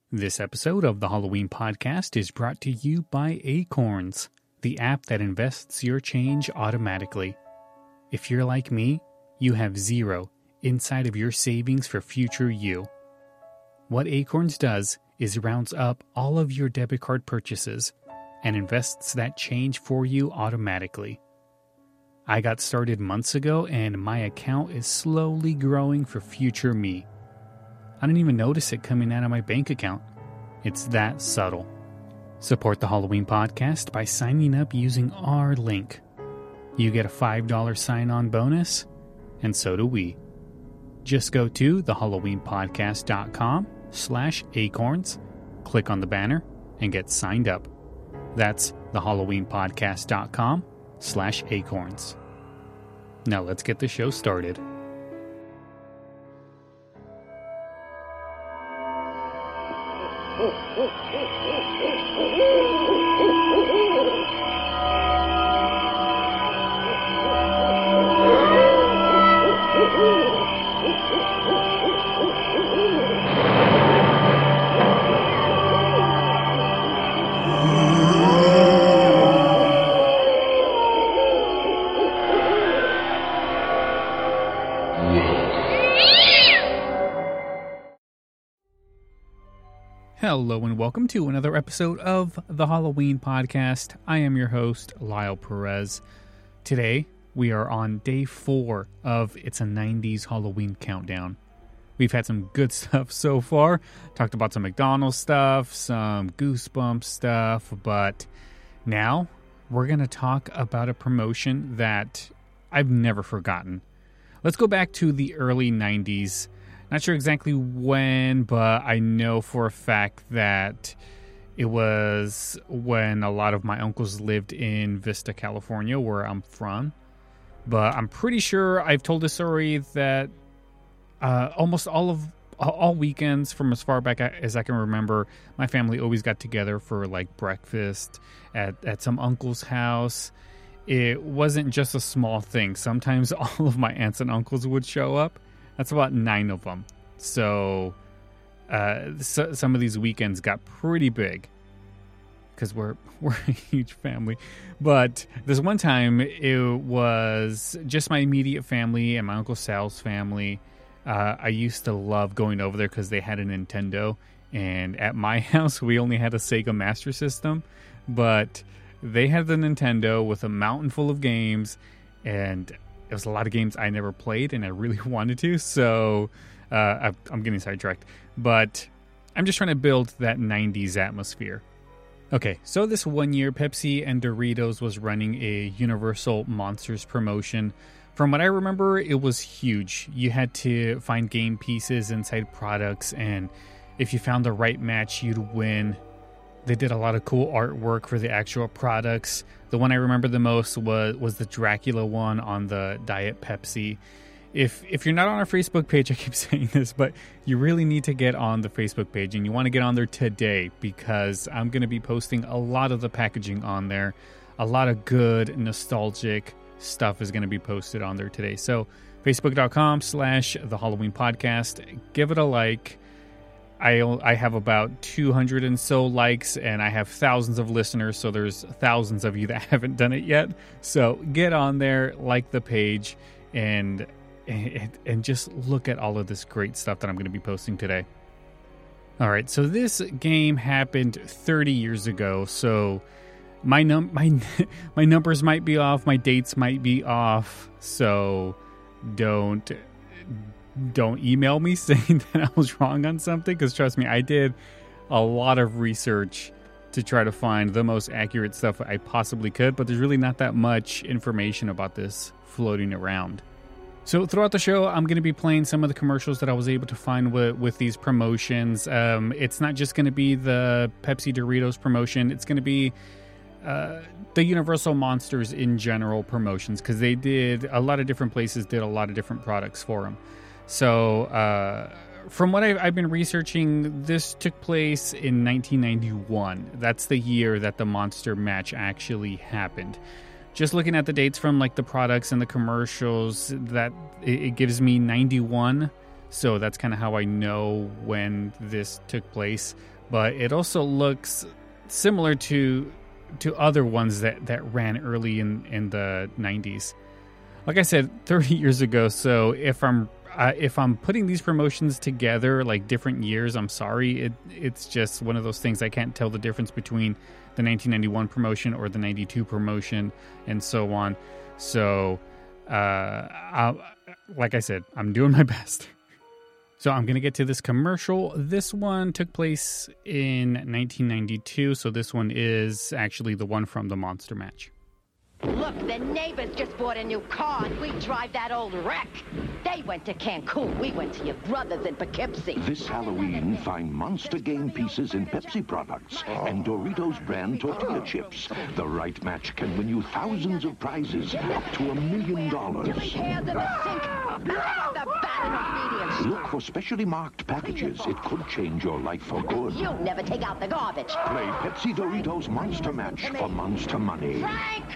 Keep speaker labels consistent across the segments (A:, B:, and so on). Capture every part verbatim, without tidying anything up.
A: This episode of the Halloween Podcast is brought to you by Acorns, the app that invests your change automatically. If you're like me, you have zero inside of your savings for future you. What Acorns does is rounds up all of your debit card purchases and invests that change for you automatically. I got started months ago and my account is slowly growing for future me. I didn't even notice it coming out of my bank account. It's that subtle. Support the Halloween Podcast by signing up using our link. You get a five dollars sign-on bonus, and so do we. Just go to thehalloweenpodcast.com slash acorns, click on the banner, and get signed up. That's thehalloweenpodcast.com slash acorns. Now let's get the show started. Hello and welcome to another episode of the Halloween Podcast. I am your host, Lyle Perez. Today, we are on day four of It's a nineties Halloween Countdown. We've had some good stuff so far. Talked about some McDonald's stuff, some Goosebumps stuff, but now we're going to talk about a promotion that I've never forgotten. Let's go back to the early nineties. Not sure exactly when, but I know for a fact that it was when a lot of my uncles lived in Vista, California, where I'm from. But I'm pretty sure I've told this story that uh, almost all of all weekends, from as far back as I can remember, my family always got together for like breakfast at, at some uncle's house. It wasn't just a small thing. Sometimes all of my aunts and uncles would show up. That's about nine of them. So, uh, so some of these weekends got pretty big because we're we're a huge family. But this one time, it was just my immediate family and my Uncle Sal's family. Uh, I used to love going over there because they had a Nintendo. And at my house, we only had a Sega Master System. But they had the Nintendo with a mountain full of games. And it was a lot of games I never played and I really wanted to, so uh, I, I'm getting sidetracked. But I'm just trying to build that nineties atmosphere. Okay, so this one year, Pepsi and Doritos was running a Universal Monsters promotion. From what I remember, it was huge. You had to find game pieces inside products, and if you found the right match, you'd win. They did a lot of cool artwork for the actual products. The one I remember the most was, was the Dracula one on the Diet Pepsi. If if you're not on our Facebook page, I keep saying this, but you really need to get on the Facebook page, and you want to get on there today because I'm going to be posting a lot of the packaging on there. A lot of good, nostalgic stuff is going to be posted on there today. So facebook.com slash the Halloween Podcast. Give it a like. I I have about two hundred and so likes, and I have thousands of listeners, so there's thousands of you that haven't done it yet. So get on there, like the page, and and, and just look at all of this great stuff that I'm going to be posting today. All right, so this game happened thirty years ago, so my num my my numbers might be off, my dates might be off, so don't. Don't email me saying that I was wrong on something, because trust me, I did a lot of research to try to find the most accurate stuff I possibly could, but there's really not that much information about this floating around. So throughout the show, I'm going to be playing some of the commercials that I was able to find with, with these promotions. Um, it's not just going to be the Pepsi Doritos promotion. It's going to be uh, the Universal Monsters in general promotions, because they did, a lot of different places did a lot of different products for them. So, uh, from what I've, I've been researching, this took place in nineteen ninety-one. That's the year that the monster match actually happened. Just looking at the dates from like the products and the commercials, that it, it gives me ninety-one. So that's kind of how I know when this took place. But it also looks similar to to other ones that, that ran early in, in the nineties. Like I said, thirty years ago. So if I'm uh, if I'm putting these promotions together like different years, I'm sorry. It it's just one of those things I can't tell the difference between the nineteen ninety-one promotion or the ninety-two promotion and so on. So uh, I'll, like I said, I'm doing my best. So I'm going to get to this commercial. This one took place in nineteen ninety-two. So this one is actually the one from the Monster Match.
B: Look, the neighbors just bought a new car and we drive that old wreck. They went to Cancun. We went to your brothers in Poughkeepsie.
C: This Halloween, find Monster game pieces in Pepsi products and Doritos brand tortilla chips. The right match can win you thousands of prizes, up to a million dollars.
B: Hands in the sink. The bad ingredients.
C: Look for specially marked packages. It could change your life for good.
B: You never take out the garbage.
C: Play Pepsi Doritos Monster Match for Monster Money.
B: Frank!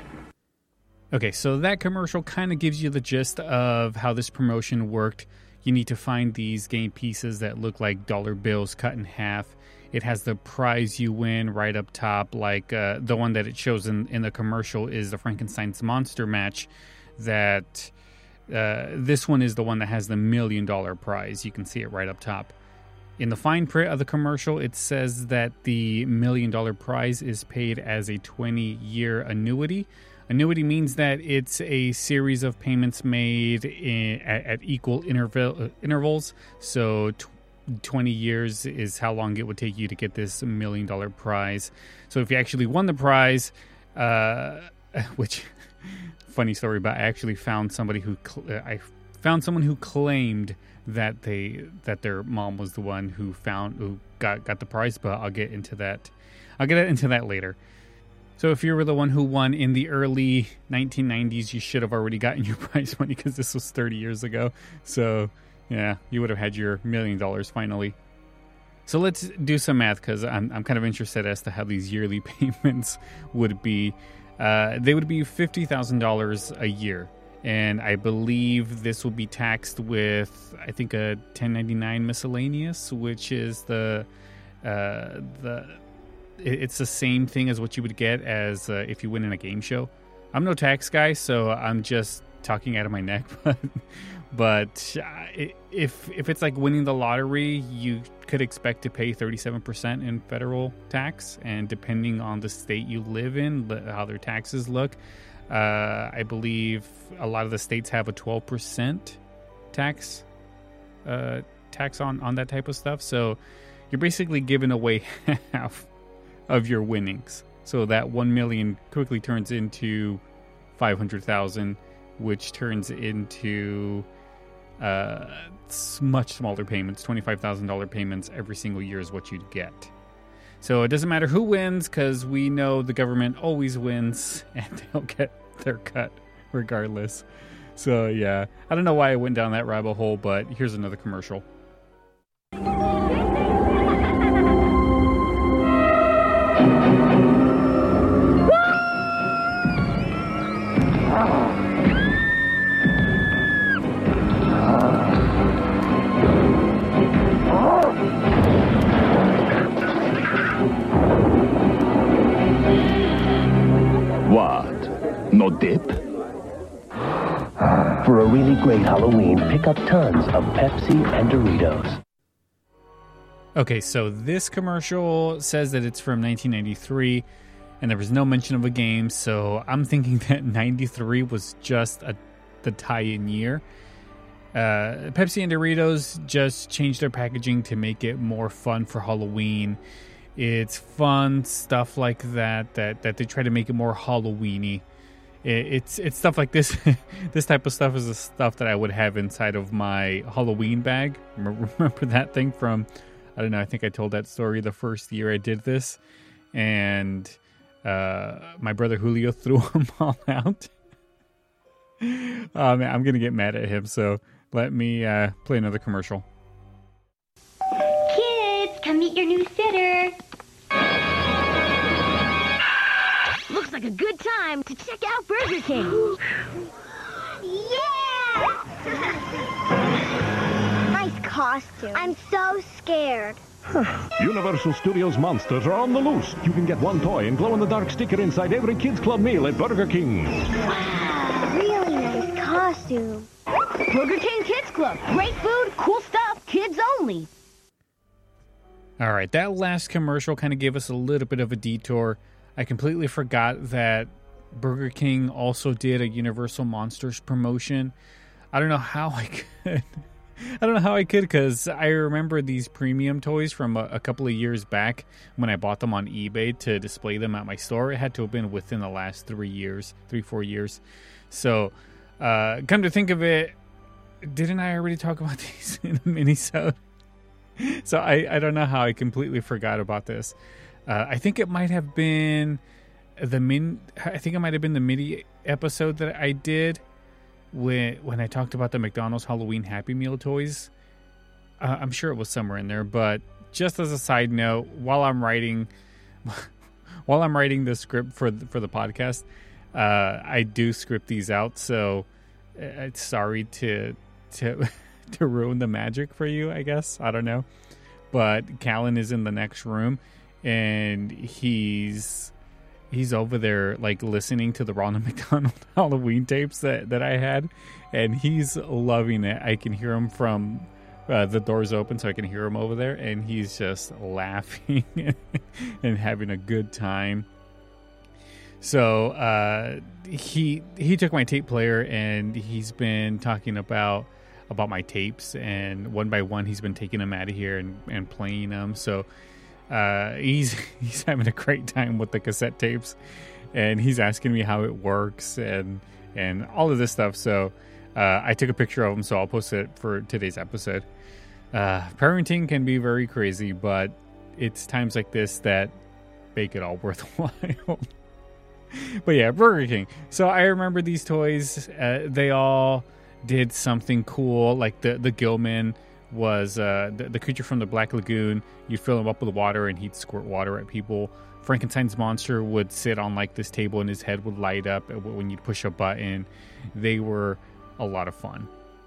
A: Okay, so that commercial kind of gives you the gist of how this promotion worked. You need to find these game pieces that look like dollar bills cut in half. It has the prize you win right up top, like uh, the one that it shows in, in the commercial is the Frankenstein's Monster Match. That uh, this one is the one that has the million dollar prize. You can see it right up top. In the fine print of the commercial, it says that the million dollar prize is paid as a twenty-year annuity. Annuity means that it's a series of payments made in, at, at equal interval, uh, intervals. So t- twenty years is how long it would take you to get this million dollar prize. So if you actually won the prize, uh, which funny story, but I actually found somebody who cl- I found someone who claimed that they that their mom was the one who found who got got the prize. But I'll get into that. I'll get into that later. So if you were the one who won in the early nineteen nineties, you should have already gotten your prize money because this was thirty years ago. So, yeah, you would have had your million dollars finally. So let's do some math because I'm, I'm kind of interested as to how these yearly payments would be. Uh, they would be fifty thousand dollars a year. And I believe this will be taxed with, I think, a ten ninety-nine miscellaneous, which is the uh, the... It's the same thing as what you would get as uh, if you win in a game show. I'm no tax guy, so I'm just talking out of my neck. But, but if if it's like winning the lottery, you could expect to pay thirty-seven percent in federal tax. And depending on the state you live in, how their taxes look, uh, I believe a lot of the states have a twelve percent tax uh, tax on, on that type of stuff. So you're basically giving away half of your winnings. So that one million quickly turns into five hundred thousand, which turns into uh, much smaller payments. twenty-five thousand dollars payments every single year is what you'd get. So it doesn't matter who wins because we know the government always wins and they'll get their cut regardless. So yeah, I don't know why I went down that rabbit hole, but here's another commercial.
C: What? No dip?
D: For a really great Halloween, pick up tons of Pepsi and Doritos.
A: Okay, so this commercial says that it's from nineteen ninety-three, and there was no mention of a game, so I'm thinking that ninety-three was just a, the tie-in year. Uh, Pepsi and Doritos just changed their packaging to make it more fun for Halloween. It's fun stuff like that, that, that they try to make it more Halloween-y. It, it's it's stuff like this. This type of stuff is the stuff that I would have inside of my Halloween bag. Remember, remember that thing from, I don't know, I think I told that story the first year I did this. And uh, my brother Julio threw them all out. Oh, man, I'm going to get mad at him, so let me uh, play another commercial.
E: Kids, come meet your new sitter.
B: Looks like a good time to check out Burger King.
E: Yeah! Nice costume. I'm so scared.
F: Universal Studios monsters are on the loose. You can get one toy and glow-in-the-dark sticker inside every Kids Club meal at Burger King.
E: Wow, really nice costume.
B: Burger King Kids Club. Great food, cool stuff, kids only.
A: All right, that last commercial kind of gave us a little bit of a detour. I completely forgot that Burger King also did a Universal Monsters promotion. I don't know how I could. I don't know how I could, because I remember these premium toys from a, a couple of years back when I bought them on eBay to display them at my store. It had to have been within the last three years, three, four years. So, uh, come to think of it, didn't I already talk about these in a mini-sode? So I, I don't know how I completely forgot about this. Uh, I think it might have been the min. I think it might have been the mini episode that I did when when I talked about the McDonald's Halloween Happy Meal toys. Uh, I'm sure it was somewhere in there. But just as a side note, while I'm writing, while I'm writing the script for the, for the podcast, uh, I do script these out. So uh, sorry to to to ruin the magic for you, I guess. I don't know. But Callan is in the next room, and he's he's over there like listening to the Ronald McDonald Halloween tapes that, that I had, and he's loving it. I can hear him from uh, the doors open, so I can hear him over there, and he's just laughing and having a good time. So uh, he he took my tape player, and he's been talking about about my tapes, and one by one he's been taking them out of here and, and playing them. So uh, he's he's having a great time with the cassette tapes, and he's asking me how it works and and all of this stuff. So uh, I took a picture of him, so I'll post it for today's episode. Uh, parenting can be very crazy, but it's times like this that make it all worthwhile. But yeah, Burger King. So I remember these toys. Uh, they all did something cool. Like the the Gilman was uh, the, the creature from the Black Lagoon. You'd fill him up with water, and he'd squirt water at people. Frankenstein's monster would sit on like this table, and his head would light up when you'd push a button. They were a lot of fun.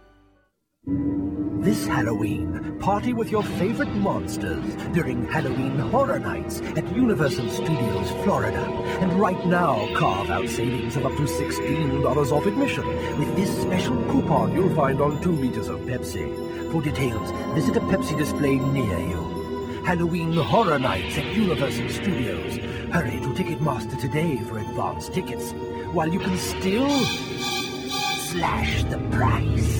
G: This Halloween, party with your favorite monsters during Halloween Horror Nights at Universal Studios, Florida. And right now, carve out savings of up to sixteen dollars off admission with this special coupon you'll find on two liters of Pepsi. For details, visit a Pepsi display near you. Halloween Horror Nights at Universal Studios. Hurry to Ticketmaster today for advance tickets, while you can still slash the price.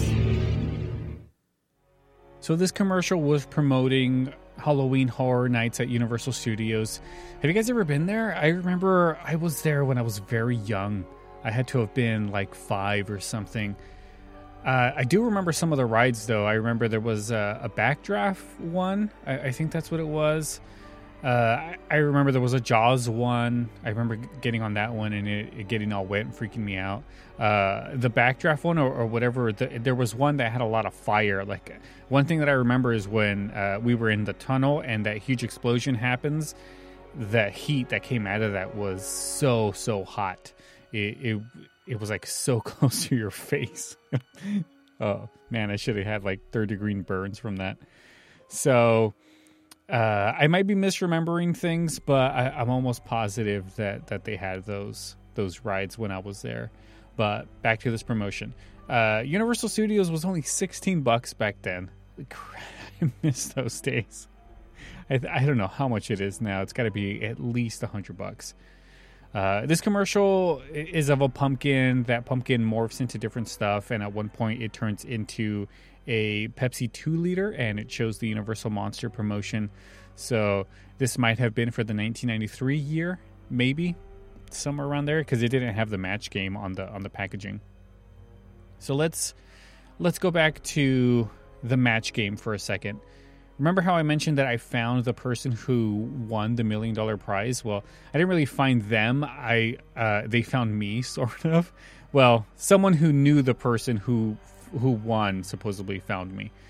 A: So this commercial was promoting Halloween Horror Nights at Universal Studios. Have you guys ever been there? I remember I was there when I was very young. I had to have been like five or something. Uh, I do remember some of the rides, though. I remember there was a, a backdraft one. I, I think that's what it was. Uh, I, I remember there was a Jaws one. I remember getting on that one and it, it getting all wet and freaking me out. Uh, the backdraft one or, or whatever, the, there was one that had a lot of fire. Like one thing that I remember is when uh, we were in the tunnel and that huge explosion happens, the heat that came out of that was so, so hot. It it, it was like so close to your face. Oh, man, I should have had like third degree burns from that. So uh, I might be misremembering things, but I, I'm almost positive that, that they had those those rides when I was there. But back to this promotion. Uh, Universal Studios was only sixteen bucks back then. I miss those days. I, I don't know how much it is now. It's got to be at least one hundred bucks. Uh, this commercial is of a pumpkin. That pumpkin morphs into different stuff, and at one point it turns into a Pepsi two liter, and it shows the Universal Monster promotion. So this might have been for the nineteen ninety-three year, maybe somewhere around there, because it didn't have the match game on the on the packaging. So let's let's go back to the match game for a second. Remember how I mentioned that I found the person who won the million dollar prize? Well, I didn't really find them. I uh, they found me, sort of. Well, someone who knew the person who who won supposedly found me.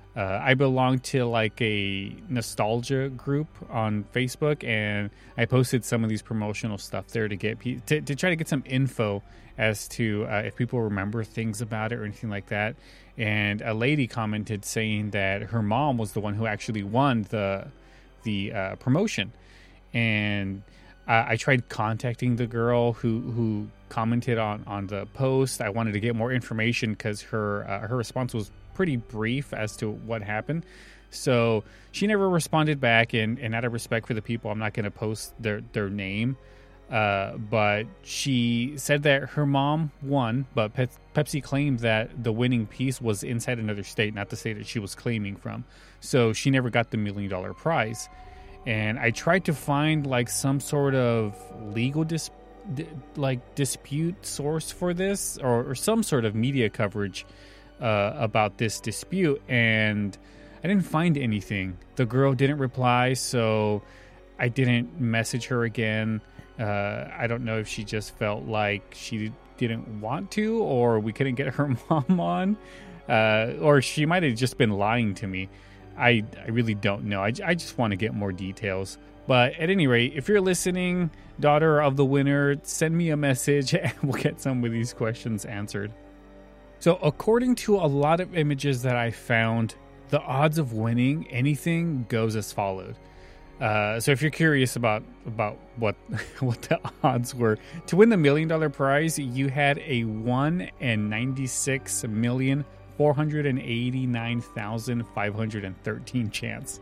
A: Uh, I belong to like a nostalgia group on Facebook, and I posted some of these promotional stuff there to get pe- to, to try to get some info as to uh, if people remember things about it or anything like that. And a lady commented saying that her mom was the one who actually won the the uh, promotion, and I, I tried contacting the girl who who commented on, on the post. I wanted to get more information because her uh, her response was pretty brief as to what happened. So she never responded back, and, and out of respect for the people, I'm not going to post their, their name. Uh, but she said that her mom won, but Pe- Pepsi claimed that the winning piece was inside another state, not the state that she was claiming from. So she never got the million dollar prize. And I tried to find like some sort of legal dis- di- like dispute source for this, or, or some sort of media coverage Uh, about this dispute, and I didn't find anything. The girl didn't reply, so I didn't message her again. Uh, I don't know if she just felt like she didn't want to, or we couldn't get her mom on, uh, or she might have just been lying to me. I, I really don't know. I, I just want to get more details. But at any rate, if you're listening, daughter of the winner, send me a message and we'll get some of these questions answered. So according to a lot of images that I found, the odds of winning anything goes as followed. Uh, so if you're curious about about what what the odds were, to win the million dollar prize, you had a one in ninety-six million four hundred eighty-nine thousand five hundred thirteen chance.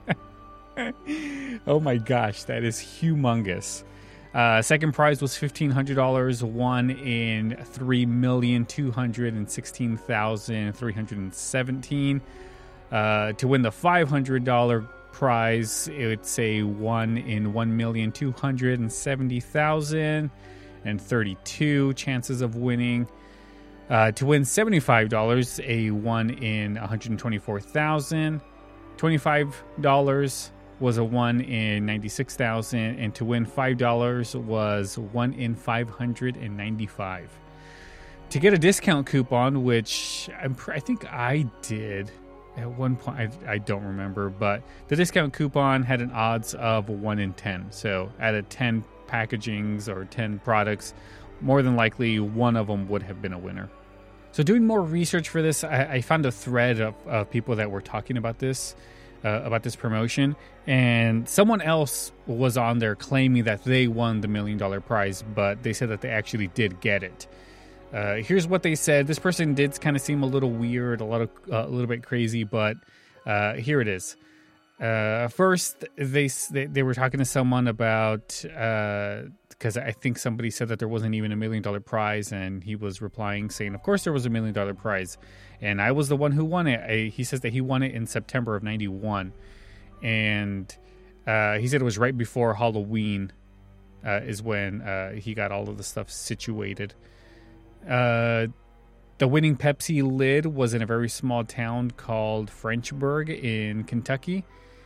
A: Oh my gosh, that is humongous. Uh, second prize was fifteen hundred dollars, one in three million two hundred sixteen thousand three hundred seventeen. Uh, to win the five hundred dollars prize, it would say one in one million two hundred seventy thousand thirty-two chances of winning. Uh, to win seventy-five dollars, a one in one hundred twenty-four thousand. twenty-five dollars was a one in ninety-six thousand, and to win five dollars was one in five hundred ninety-five. To get a discount coupon, which I'm, I think I did at one point, I, I don't remember, but the discount coupon had an odds of one in ten. So out of ten packagings or ten products, more than likely one of them would have been a winner. So doing more research for this, I, I found a thread of, of people that were talking about this. Uh, about this promotion, and someone else was on there claiming that they won the million dollar prize, but they said that they actually did get it. Uh, here's what they said. This person did kind of seem a little weird, a lot of uh, a little bit crazy, but uh, here it is. Uh, first, they, they they were talking to someone about because uh, I think somebody said that there wasn't even a million dollar prize, and he was replying saying, "Of course there was a million dollar prize, and I was the one who won it." I, he says that he won it in September of ninety-one, and uh, he said it was right before Halloween uh, is when uh, he got all of the stuff situated. Uh, the winning Pepsi lid was in a very small town called Frenchburg in Kentucky.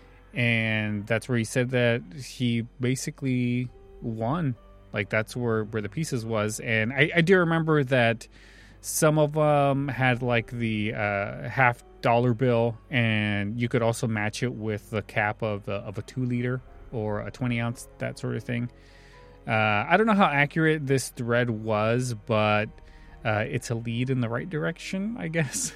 A: And that's where he said that he basically won. Like, that's where, where the pieces was. And I, I do remember that some of them had, like, the uh, half dollar bill. And you could also match it with the cap of, a, of a two liter or a twenty ounce, that sort of thing. Uh, I don't know how accurate this thread was, but uh, it's a lead in the right direction, I guess.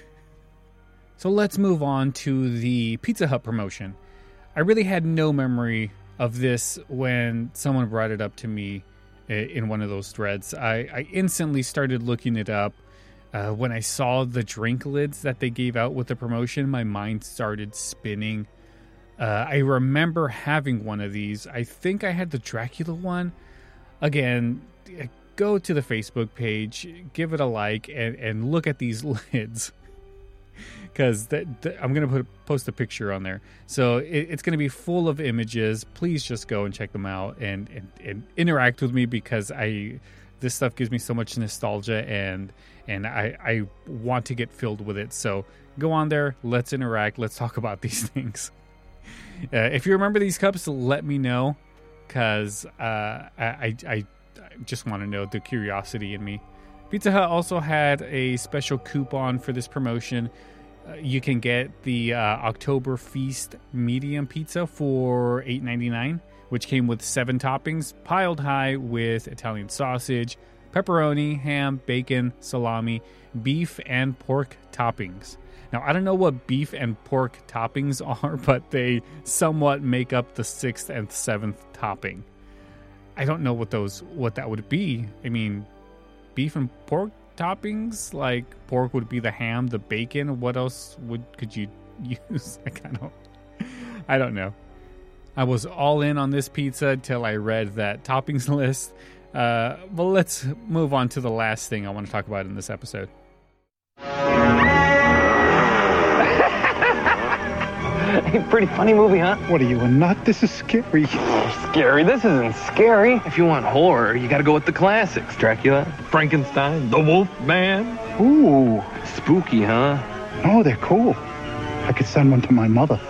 A: So let's move on to the Pizza Hut promotion. I really had no memory of this when someone brought it up to me in one of those threads. I, I instantly started looking it up. Uh, when I saw the drink lids that they gave out with the promotion, my mind started spinning. Uh, I remember having one of these. I think I had the Dracula one. Again, go to the Facebook page, give it a like, and, and look at these lids. Because I'm going to put post a picture on there. So it, it's going to be full of images. Please just go and check them out and, and, and interact with me, because I this stuff gives me so much nostalgia, and and I, I want to get filled with it. So go on there. Let's interact. Let's talk about these things. Uh, if you remember these cups, let me know, because uh, I, I, I just want to know, the curiosity in me. Pizza Hut also had a special coupon for this promotion. uh, you can get the uh, October Feast medium pizza for eight ninety-nine, which came with seven toppings, piled high with Italian sausage, pepperoni, ham, bacon, salami, beef, and pork toppings. Now, I don't know what beef and pork toppings are, but they somewhat make up the sixth and seventh topping. I don't know what those what that would be. I mean, beef and pork toppings? Like, pork would be the ham, the bacon. What else would could you use? Like, I don't, I don't know. I was all in on this pizza till I read that toppings list. Uh, well, let's move on to the last thing I want to talk about in this episode.
H: Hey, pretty funny movie, huh?
I: What are you, a nut? This is scary.
H: Scary? This isn't scary. If you want horror, you gotta go with the classics. Dracula, Frankenstein, The Wolf Man.
I: Ooh.
H: Spooky, huh?
I: No, they're cool. I could send one to my mother.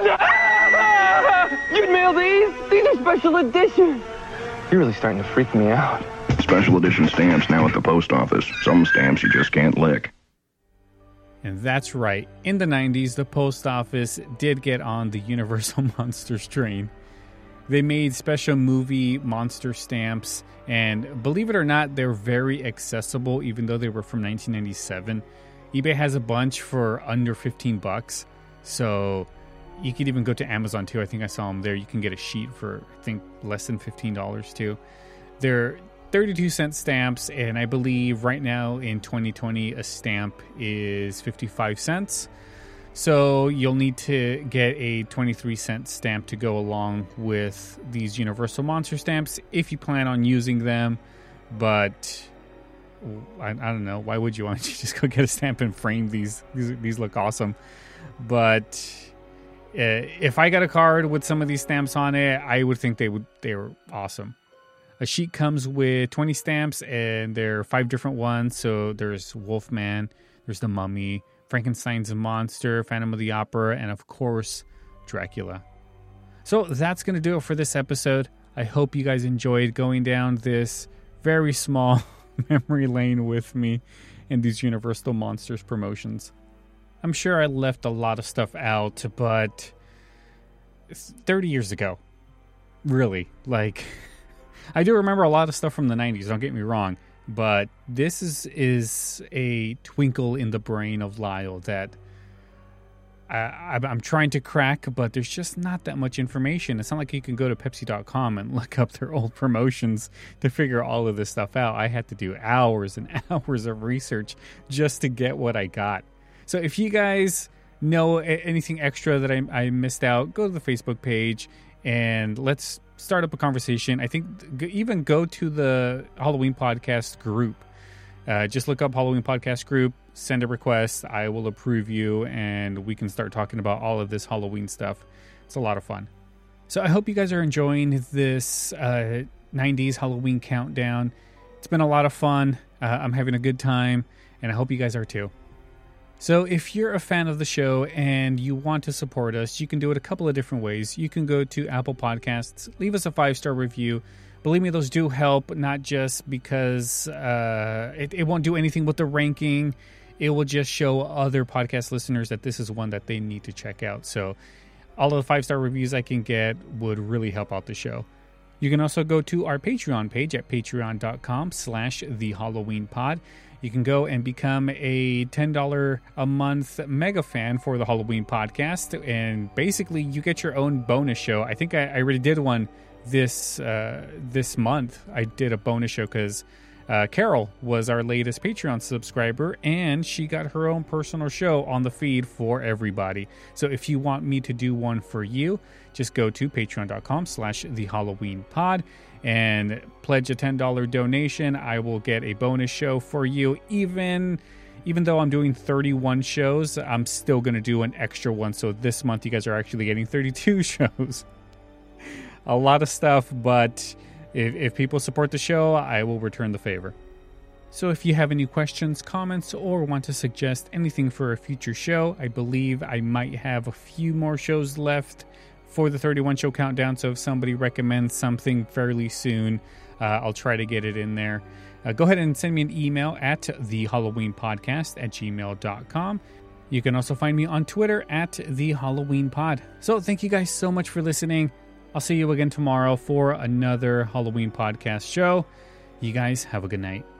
H: You'd mail these? These are special edition. You're really starting to freak me out.
J: Special edition stamps now at the post office. Some stamps you just can't lick.
A: And that's right. In the nineties, the post office did get on the Universal Monsters train. They made special movie monster stamps, and believe it or not, they're very accessible, even though they were from nineteen ninety-seven. eBay has a bunch for under fifteen bucks, so you could even go to Amazon too. I think I saw them there. You can get a sheet for, I think, less than fifteen dollars too. They're thirty-two cent stamps, and I believe right now in twenty twenty a stamp is fifty-five cents. So you'll need to get a twenty-three cent stamp to go along with these Universal Monster stamps if you plan on using them. But I, I don't know, why would you? Why don't you just go get a stamp and frame these? These, these look awesome. But uh, if I got a card with some of these stamps on it, I would think they would they were awesome. A sheet comes with twenty stamps, and there are five different ones. So there's Wolfman, there's the Mummy, Frankenstein's monster, Phantom of the Opera, and of course, Dracula. So that's going to do it for this episode. I hope you guys enjoyed going down this very small memory lane with me in these Universal Monsters promotions. I'm sure I left a lot of stuff out, but it's thirty years ago. Really, like... I do remember a lot of stuff from the nineties, don't get me wrong, but this is is a twinkle in the brain of Lyle that I, I'm trying to crack, but there's just not that much information. It's not like you can go to Pepsi dot com and look up their old promotions to figure all of this stuff out. I had to do hours and hours of research just to get what I got. So if you guys know anything extra that I, I missed out, go to the Facebook page and let's start up a conversation. I think even go to the Halloween Podcast group. Uh, just look up Halloween Podcast group, send a request. I will approve you, and we can start talking about all of this Halloween stuff. It's a lot of fun. So I hope you guys are enjoying this uh, nineties Halloween countdown. It's been a lot of fun. Uh, I'm having a good time, and I hope you guys are too. So if you're a fan of the show and you want to support us, you can do it a couple of different ways. You can go to Apple Podcasts, leave us a five-star review. Believe me, those do help, not just because uh, it, it won't do anything with the ranking. It will just show other podcast listeners that this is one that they need to check out. So all of the five-star reviews I can get would really help out the show. You can also go to our Patreon page at patreon.com slash the Halloween pod. You can go and become a ten dollars a month mega fan for the Halloween podcast. And basically, you get your own bonus show. I think I, I already did one this uh, this month. I did a bonus show because uh, Carol was our latest Patreon subscriber, and she got her own personal show on the feed for everybody. So if you want me to do one for you, just go to patreon.com slash the Halloween pod and pledge a ten dollars donation. I will get a bonus show for you. Even even though I'm doing thirty-one shows, I'm still going to do an extra one. So this month you guys are actually getting thirty-two shows. A lot of stuff, but if, if people support the show, I will return the favor. So if you have any questions, comments, or want to suggest anything for a future show, I believe I might have a few more shows left for the thirty-one show countdown. So if somebody recommends something fairly soon, uh, I'll try to get it in there. Uh, go ahead and send me an email at the Halloween Podcast at gmail dot com. You can also find me on Twitter at The Halloween Pod. So thank you guys so much for listening. I'll see you again tomorrow for another Halloween podcast show. You guys have a good night.